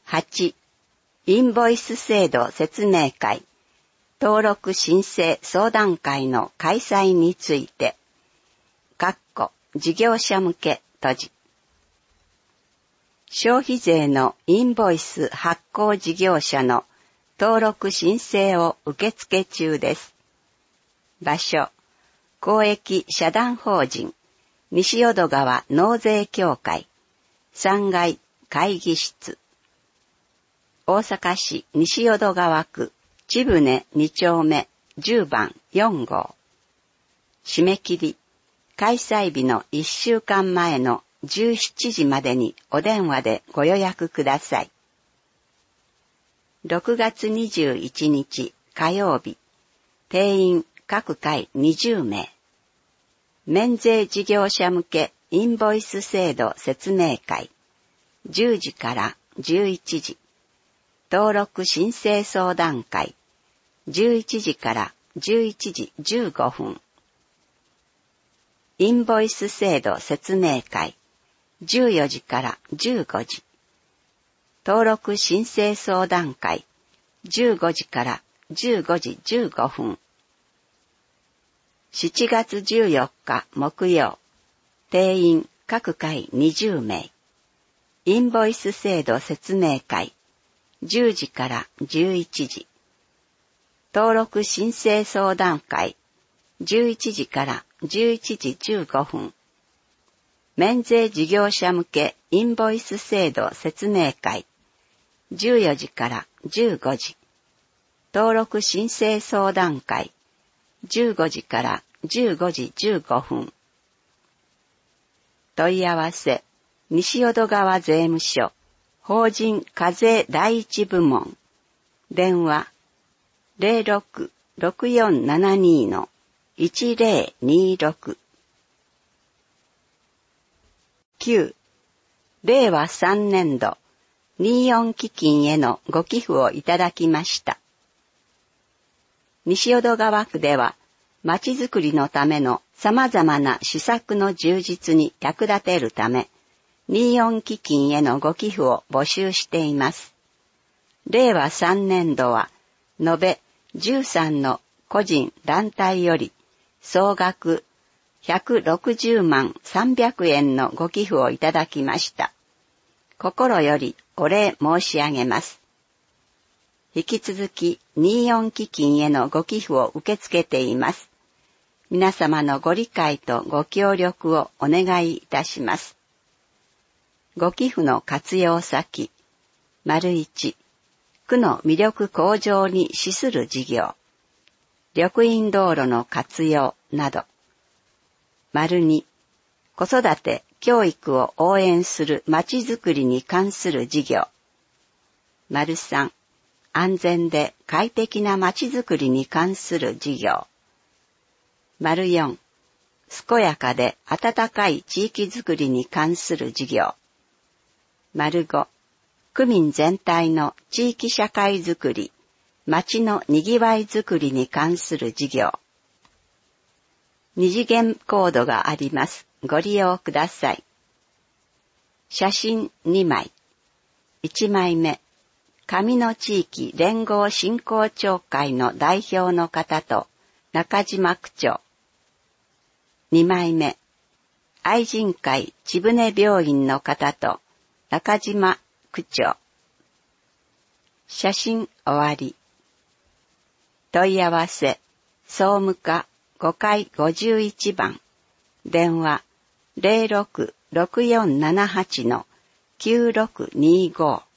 8、インボイス制度説明会、登録申請相談会の開催について、事業者向け閉じ。消費税のインボイス発行事業者の登録申請を受付中です。場所、公益社団法人西淀川納税協会3階会議室。大阪市西淀川区千船2丁目10番4号。締め切り、開催日の1週間前の17時までにお電話でご予約ください。6月21日火曜日、定員各回20名。免税事業者向けインボイス制度説明会、10時から11時。登録申請相談会、11時から11時15分。インボイス制度説明会、14時から15時。登録申請相談会、15時から15時15分。7月14日木曜、定員各回20名。インボイス制度説明会、10時から11時。登録申請相談会、11時から11時15分。免税事業者向けインボイス制度説明会、14時から15時。登録申請相談会、15時から15時15分。問い合わせ、西淀川税務署、法人課税第一部門。電話、06-6472-1026。9、令和3年度、24基金へのご寄付をいただきました。西淀川区では、まちづくりのための様々な施策の充実に役立てるため、24基金へのご寄付を募集しています。令和3年度は、延べ13の個人団体より、総額160万300円のご寄付をいただきました。心よりお礼申し上げます。引き続き24基金へのご寄付を受け付けています。皆様のご理解とご協力をお願いいたします。ご寄付の活用先、1、区の魅力向上に資する事業、緑蔭道路の活用など、2、子育て、教育を応援するまちづくりに関する事業、3、安全で快適なまちづくりに関する事業、4、健やかで温かい地域づくりに関する事業、5、区民全体の地域社会づくり、町のにぎわいづくりに関する事業。二次元コードがあります。ご利用ください。写真2枚。1枚目、上野地域連合振興協会の代表の方と中島区長。2枚目、愛人会千船病院の方と中島区長。写真終わり。問い合わせ、総務課5階51番。電話 06-6478-9625